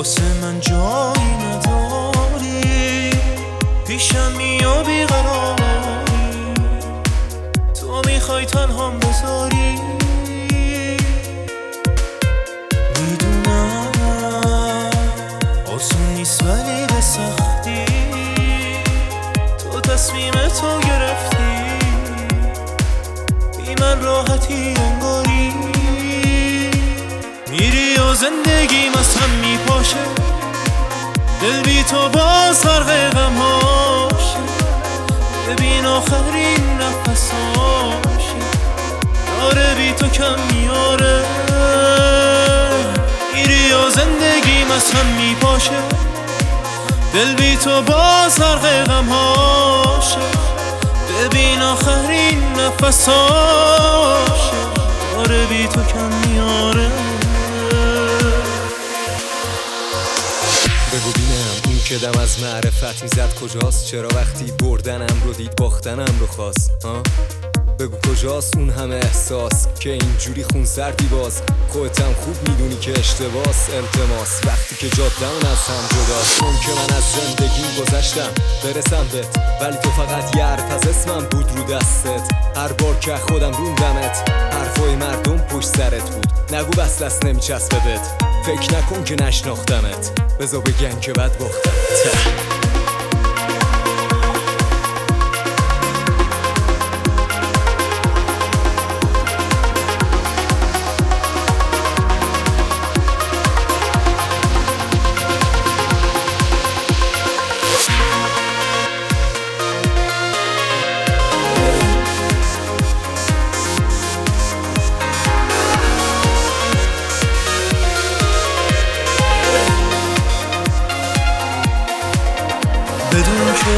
واسه من جایی نداری، پیشم میای بیقراری، تو میخوای تنهام بذاری. میدونم آسون نیست ولی به سختی تو تصمیم تو گرفتی، بی من راحتی انگاری. میری و زندگیم از هم میپاشه، دل بی تو باز غرق غم‌هاشه، ببین آخرین نفساشه داره بی تو کم میاره. میری و زندگیم از هم میپاشه، دل بی تو باز غرق غم‌هاشه، ببین آخرین نفساشه داره بی تو کم میاره. بگو بینم اون که دم از معرفت میزد کجاست؟ چرا وقتی بردنم رو دید باختنم رو خواست؟ بگو کجاست اون همه احساس که اینجوری خون سردی باز؟ خودتم خوب میدونی که اشتباس. التماس وقتی که جاده‌مون از هم جداست، ممکن من از زندگیم گذشتم برسم بهت، ولی تو فقط یه حرف از اسمم بود رو دستت. هر بار که خودم روندمت حرفای مردم پشت سرت بود، نگو بس دست نمیچسبه بهت، فکر نکن که نشناختمت، بذار بگن که بد باختمت. بدون که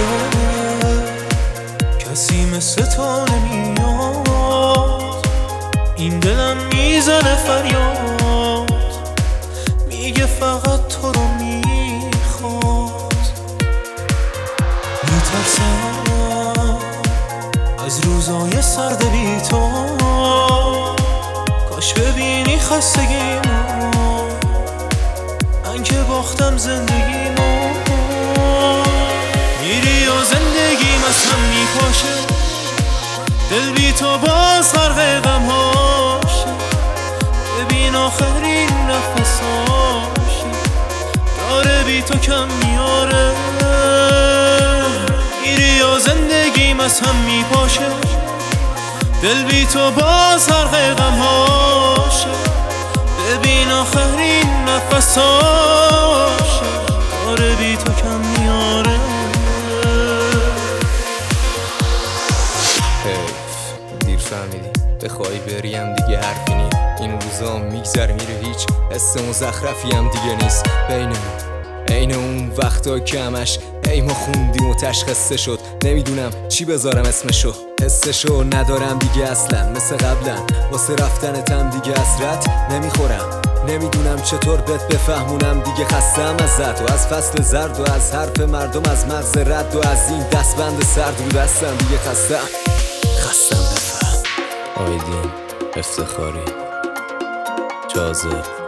کسی مثل تو نمیاد، این دلم میزنه فریاد، میگه فقط تو رو میخواد. میترسم از روزای سرد بی تو، کاش ببینی خستگیمو، من که باختم زندگیمو. میری و زندگیم از هم میپاشه، دل بی تو باز غرق غم‌هاشه، ببین آخرین نفساشه داره بی تو کم میاره. میری و زندگیم از هم میپاشه، دل بی تو باز غرق غم‌هاشه، ببین آخرین نفساشه داره بی تو کم میاره. دیر فهمیدی بخوای بریم دیگه حرفی نی، این روزا میگذر میره هیچ حس مزخرفی هم دیگه نیست بینمون، عین اون وقتا که همش ای ما خوندیم و تشخصه شد، نمیدونم چی بذارم اسمشو، حسشو ندارم دیگه اصلا مثل قبلا، واسه رفتنتم دیگه حسرت نمیخورم، نمیدونم چطور بهت بفهمونم دیگه، خستم ازت و از فصل زرد و از حرف مردم، از مغز رد و از این دستبند سرد رو دستم دیگه خستم بفهم. آیدین افتخاری جاذب